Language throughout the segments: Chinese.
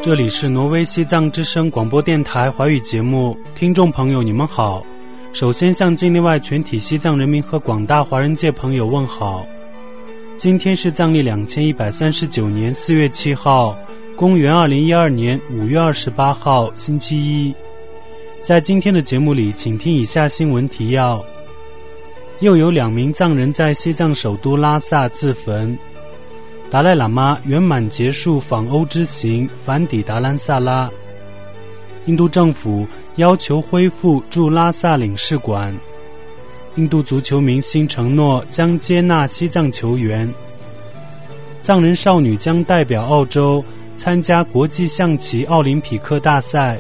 这里是挪威西藏之声广播电台华语节目，听众朋友你们好。首先向境内外全体西藏人民和广大华人界朋友问好。今天是藏历2139年4月7号，公元2012年5月28号，星期一。在今天的节目里，请听以下新闻提要。又有2名藏人在西藏首都拉萨自焚。达赖喇嘛圆满结束访欧之行，返抵达兰萨拉。印度政府要求恢复驻拉萨领事馆。印度足球明星承诺将接纳西藏球员。藏人少女将代表澳洲参加国际象棋奥林匹克大赛。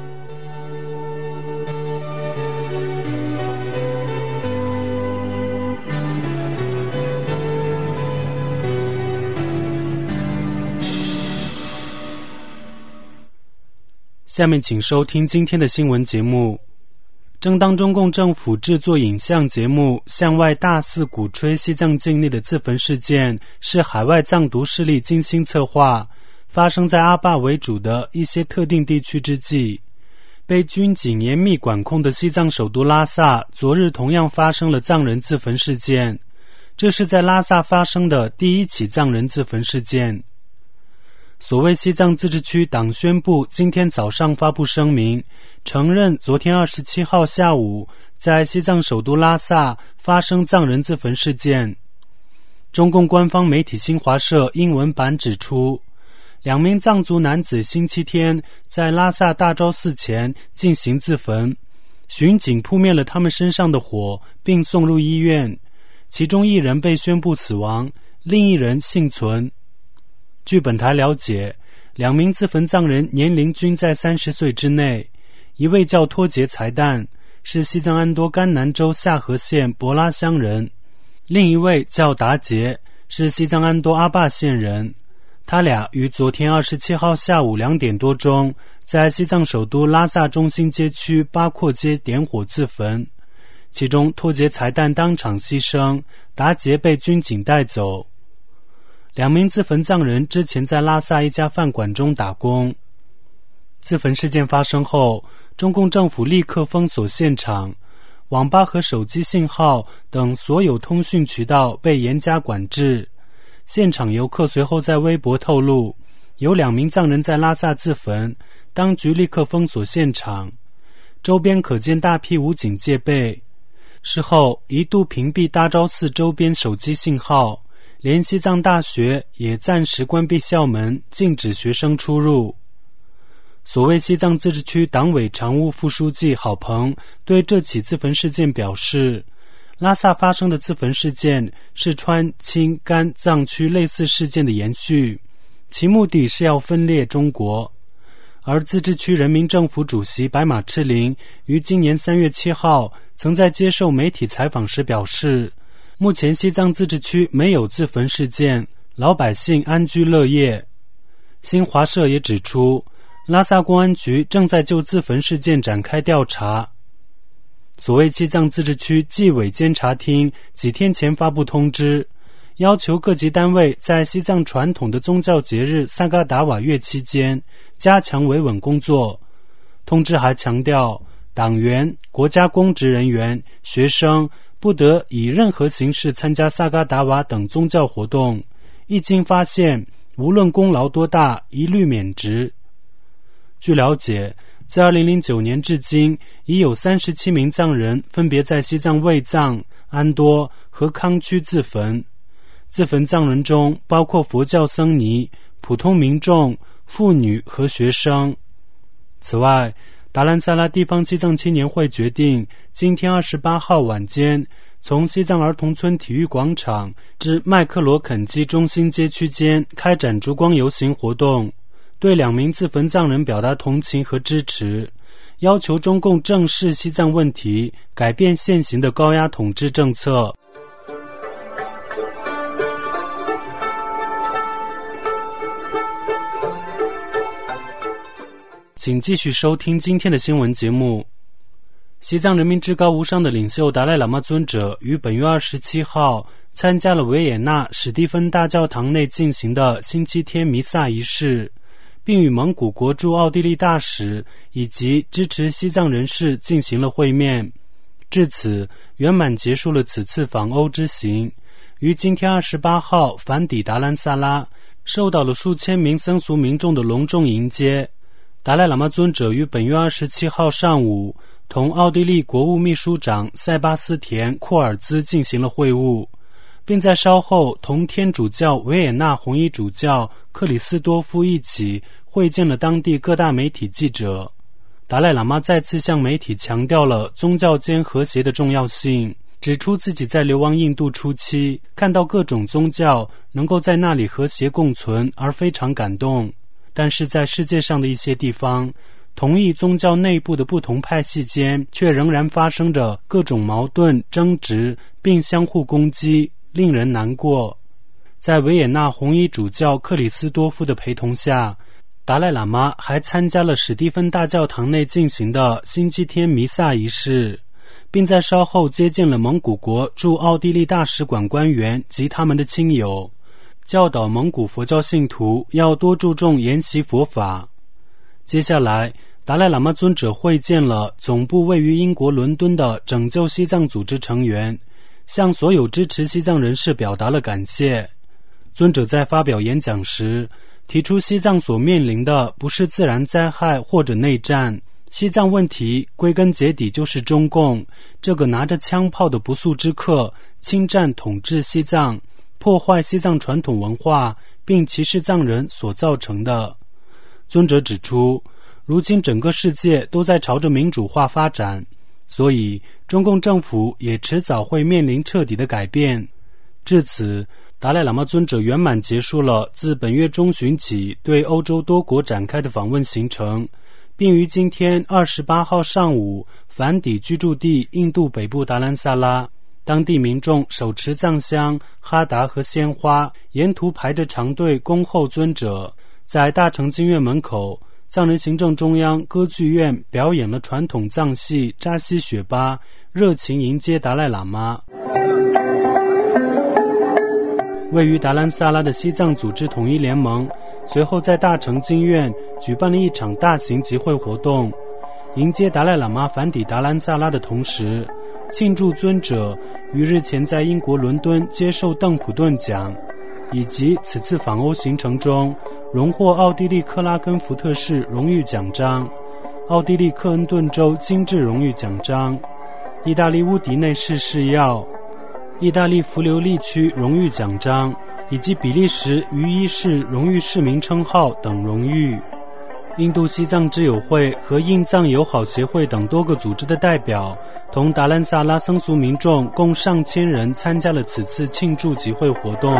下面请收听今天的新闻节目。正当中共政府制作影像节目向外大肆鼓吹西藏境内的自焚事件是海外藏独势力精心策划，发生在阿坝为主的一些特定地区之际，被军警严密管控的西藏首都拉萨昨日同样发生了藏人自焚事件，这是在拉萨发生的第一起藏人自焚事件。所谓西藏自治区党宣布今天早上发布声明，承认昨天27号下午在西藏首都拉萨发生藏人自焚事件。中共官方媒体新华社英文版指出，2名藏族男子星期天在拉萨大昭寺前进行自焚，巡警扑灭了他们身上的火并送入医院，其中1人被宣布死亡，另1人幸存。据本台了解，2名自焚藏人年龄均在30岁之内，一位叫托杰才旦，是西藏安多甘南州夏河县博拉乡人，另一位叫达杰，是西藏安多阿坝县人。他俩于昨天27号下午2点多钟在西藏首都拉萨中心街区八廓街点火自焚，其中托杰才旦当场牺牲，达杰被军警带走。2名自焚藏人之前在拉萨一家饭馆中打工。自焚事件发生后，中共政府立刻封锁现场，网吧和手机信号等所有通讯渠道被严加管制。现场游客随后在微博透露，有2名藏人在拉萨自焚，当局立刻封锁现场，周边可见大批武警戒备。事后一度屏蔽大昭寺周边手机信号，连西藏大学也暂时关闭校门，禁止学生出入。所谓西藏自治区党委常务副书记郝鹏对这起自焚事件表示，拉萨发生的自焚事件是川钦甘藏区类似事件的延续，其目的是要分裂中国。而自治区人民政府主席白马赤林于今年3月7号曾在接受媒体采访时表示，目前西藏自治区没有自焚事件，老百姓安居乐业。新华社也指出，拉萨公安局正在就自焚事件展开调查。所谓西藏自治区纪委监察厅几天前发布通知，要求各级单位在西藏传统的宗教节日萨嘎达瓦月期间加强维稳工作。通知还强调，党员、国家公职人员、学生不得以任何形式参加萨嘎达瓦等宗教活动，一经发现，无论功劳多大，一律免职。据了解，自2009年至今，已有37名藏人分别在西藏卫藏、安多和康区自焚。自焚藏人中包括佛教僧尼、普通民众、妇女和学生。此外，达兰萨拉地方西藏青年会决定今天28号晚间从西藏儿童村体育广场至麦克罗肯基中心街区间开展烛光游行活动，对2名自焚藏人表达同情和支持，要求中共正视西藏问题，改变现行的高压统治政策。请继续收听今天的新闻节目。西藏人民至高无上的领袖达赖喇嘛尊者于本月27号参加了维也纳史蒂芬大教堂内进行的星期天弥撒仪式， 并与蒙古国驻奥地利大使以及支持西藏人士进行了会面。至此，圆满结束了此次访欧之行。于今天28号返抵达兰萨拉，受到了数千名僧俗民众的隆重迎接。达赖喇嘛尊者于本月27号上午同奥地利国务秘书长塞巴斯田·库尔兹进行了会晤，并在稍后同天主教维也纳红衣主教克里斯多夫一起会见了当地各大媒体记者。达赖喇嘛再次向媒体强调了宗教间和谐的重要性，指出自己在流亡印度初期看到各种宗教能够在那里和谐共存而非常感动，但是在世界上的一些地方，同一宗教内部的不同派系间却仍然发生着各种矛盾争执，并相互攻击，令人难过。在维也纳红衣主教克里斯多夫的陪同下，达赖喇嘛还参加了史蒂芬大教堂内进行的星期天弥撒仪式，并在稍后接见了蒙古国驻奥地利大使馆官员及他们的亲友，教导蒙古佛教信徒要多注重研习佛法。接下来，达赖喇嘛尊者会见了总部位于英国伦敦的拯救西藏组织成员，向所有支持西藏人士表达了感谢。尊者在发表演讲时提出，西藏所面临的不是自然灾害或者内战，西藏问题归根结底就是中共这个拿着枪炮的不速之客侵占统治西藏，破坏西藏传统文化并歧视藏人所造成的。尊者指出，如今整个世界都在朝着民主化发展，所以中共政府也迟早会面临彻底的改变。至此，达赖喇嘛尊者圆满结束了自本月中旬起对欧洲多国展开的访问行程，并于今天28号上午返抵居住地印度北部达兰萨拉。当地民众手持藏香、哈达和鲜花，沿途排着长队恭候尊者。在大成经院门口，藏人行政中央歌剧院表演了传统藏戏《扎西雪巴》，热情迎接达赖喇嘛。位于达兰萨拉的西藏组织统一联盟随后在大成经院举办了一场大型集会活动，迎接达赖喇嘛返抵达兰萨拉的同时，庆祝尊者于日前在英国伦敦接受邓普顿奖，以及此次访欧行程中荣获奥地利克拉根福特市荣誉奖章、奥地利克恩顿州精致荣誉奖章、意大利乌迪内市市药、意大利弗留利区荣誉奖章，以及比利时于伊市荣誉市民称号等荣誉。印度西藏之友会和印藏友好协会等多个组织的代表同达兰萨拉僧俗民众共上千人参加了此次庆祝集会活动。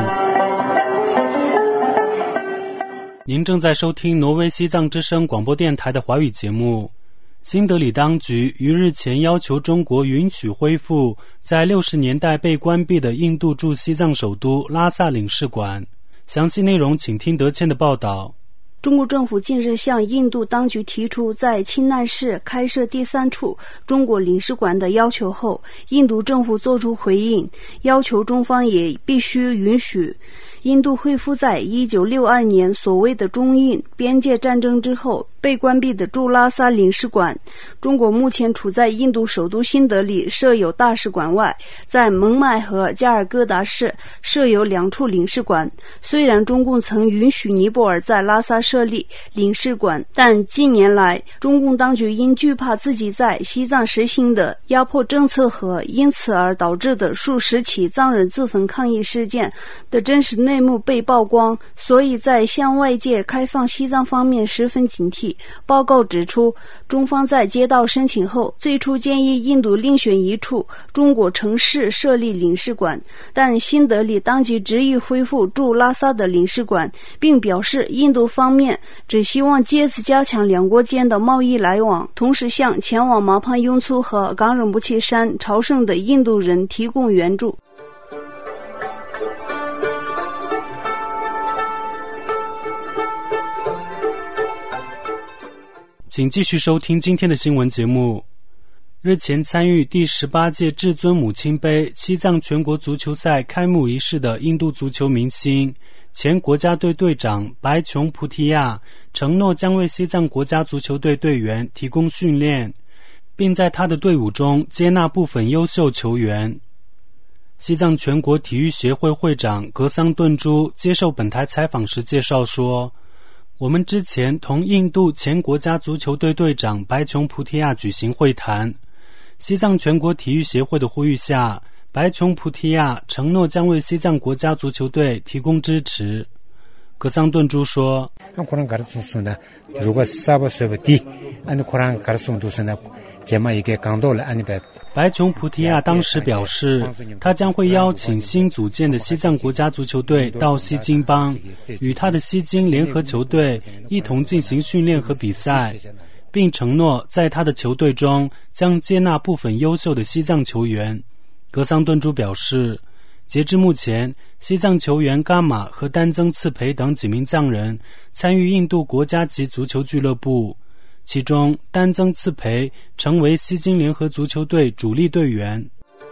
您正在收听挪威西藏之声广播电台的华语节目。新德里当局于日前要求中国允许恢复在60年代被关闭的印度驻西藏首都拉萨领事馆。详细内容请听德谦的报道。 中国政府近日向印度当局提出在钦奈市开设第3处中国领事馆的要求后，印度政府作出回应，要求中方也必须允许印度恢复在1962年所谓的中印边界战争之后被关闭的驻拉萨领事馆。中国目前处在印度首都新德里设有大使馆外，在蒙迈和加尔各答市设有2处领事馆。虽然中共曾允许尼泊尔在拉萨设立领事馆，但近年来中共当局因惧怕自己在西藏实行的压迫政策和因此而导致的数十起藏人自焚抗议事件的真实内幕被曝光，所以在向外界开放西藏方面十分警惕。报告指出，中方在接到申请后，最初建议印度另选1处中国城市设立领事馆，但新德里当局执意恢复驻拉萨的领事馆，并表示印度方面只希望借此加强两国间的贸易来往，同时向前往马潘雍措和冈仁波齐山朝圣的印度人提供援助。 请继续收听今天的新闻节目。日前参与第18届至尊母亲杯西藏全国足球赛开幕仪式的印度足球明星前国家队队长白琼菩提亚承诺将为西藏国家足球队队员提供训练，并在他的队伍中接纳部分优秀球员。西藏全国体育协会会长格桑顿珠接受本台采访时介绍说，我们之前同印度前国家足球队队长白琼菩提亚举行会谈，西藏全国体育协会的呼吁下，白琼菩提亚承诺将为西藏国家足球队提供支持。格桑顿珠说，白琼菩提亚当时表示，他将会邀请新组建的西藏国家足球队到西京邦，与他的西京联合球队一同进行训练和比赛，并承诺在他的球队中将接纳部分优秀的西藏球员。格桑顿珠表示，截至目前，西藏球员伽马和丹增次培等几名藏人参与印度国家级足球俱乐部，其中丹增次培成为西京联合足球队主力队员。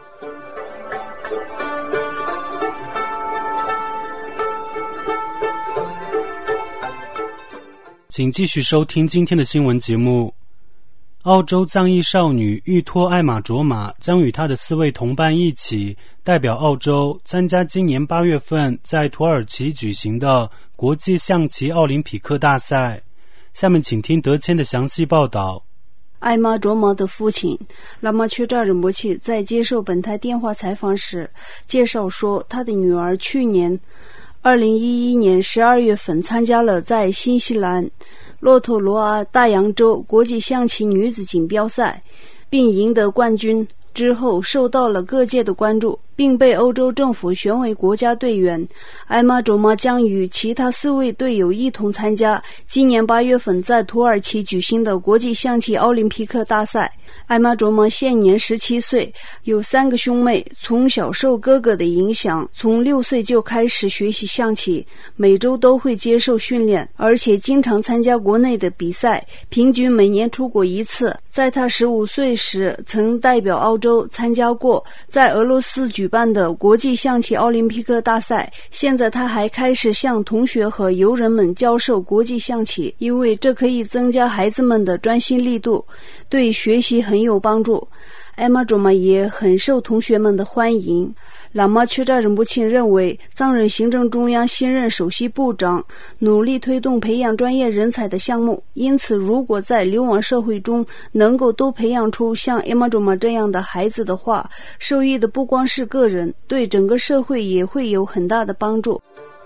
请继续收听今天的新闻节目。澳洲藏裔少女玉托艾玛卓玛将与她的4位同伴一起代表澳洲参加今年8月份在土耳其举行的国际象棋奥林匹克大赛。下面请听德谦的详细报道。 艾玛卓玛的父亲拉玛却扎仁波切在接受本台电话采访时介绍说，他的女儿去年2011年12月份参加了在新西兰洛托罗阿大洋洲国际象棋女子锦标赛，并赢得冠军，之后受到了各界的关注，并被欧洲政府选为国家队员。艾玛卓玛将与其他4位队友一同参加今年8月份在土耳其举行的国际象棋奥林匹克大赛。艾玛卓玛现年17岁，有3个兄妹，从小受哥哥的影响，从6岁就开始学习象棋，每周都会接受训练，而且经常参加国内的比赛，平均每年出国1次。在他15岁时，曾代表澳洲参加过在俄罗斯举办的国际象棋奥林匹克大赛。现在他还开始向同学和友人们教授国际象棋，因为这可以增加孩子们的专心力度，对学习很有帮助。艾玛卓玛也很受同学们的欢迎。喇嘛却扎仁波切认为，藏人行政中央新任首席部长努力推动培养专业人才的项目，因此如果在流亡社会中能够多培养出像艾玛卓玛这样的孩子的话，受益的不光是个人，对整个社会也会有很大的帮助。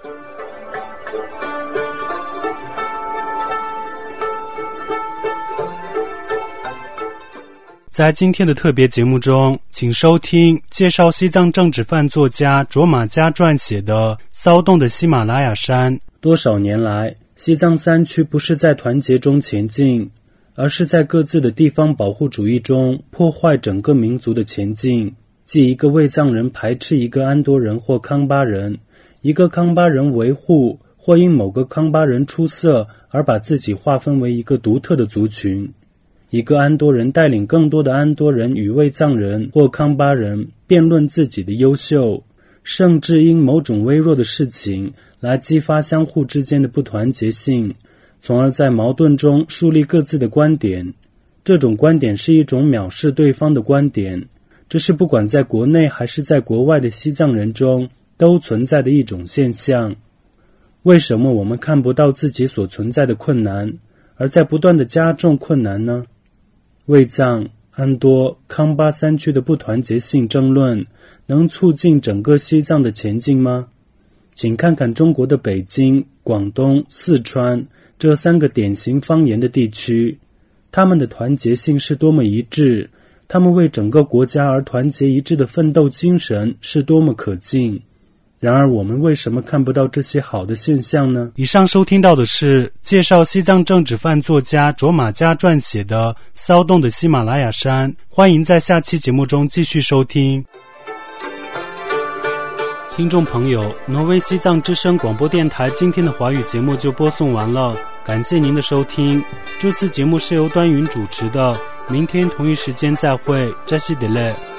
在今天的特别节目中，请收听介绍西藏政治犯作家卓玛嘉撰写的《骚动的喜马拉雅山》。多少年来，西藏3区不是在团结中前进，而是在各自的地方保护主义中破坏整个民族的前进。即一个卫藏人排斥一个安多人或康巴人，一个康巴人维护或因某个康巴人出色而把自己划分为一个独特的族群。一个安多人带领更多的安多人与卫藏人或康巴人辩论自己的优秀，甚至因某种微弱的事情来激发相互之间的不团结性，从而在矛盾中树立各自的观点。这种观点是一种藐视对方的观点，这是不管在国内还是在国外的西藏人中都存在的一种现象。为什么我们看不到自己所存在的困难，而在不断地加重困难呢？卫藏、安多、康巴3区的不团结性争论能促进整个西藏的前进吗？请看看中国的北京、广东、四川这3个典型方言的地区，他们的团结性是多么一致，他们为整个国家而团结一致的奋斗精神是多么可敬。然而我们为什么看不到这些好的现象呢？以上收听到的是介绍西藏政治犯作家卓玛嘉撰写的《骚动的喜马拉雅山》，欢迎在下期节目中继续收听。听众朋友，挪威西藏之声广播电台今天的华语节目就播送完了，感谢您的收听。这次节目是由端云主持的，明天同一时间再会，扎西德勒。